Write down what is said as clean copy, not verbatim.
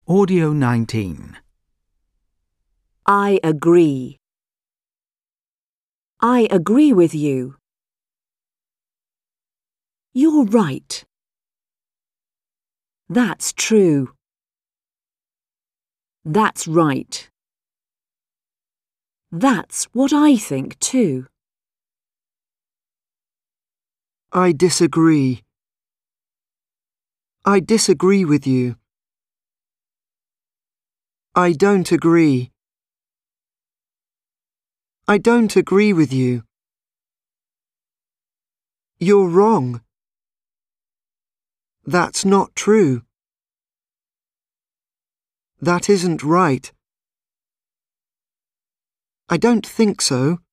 Audio 19. I agree. I agree with you. You're right. That's true. That's right. That's what I think too. I disagree. I disagree with you. I don't agree. I don't agree with you. You're wrong. That's not true. That isn't right. I don't think so.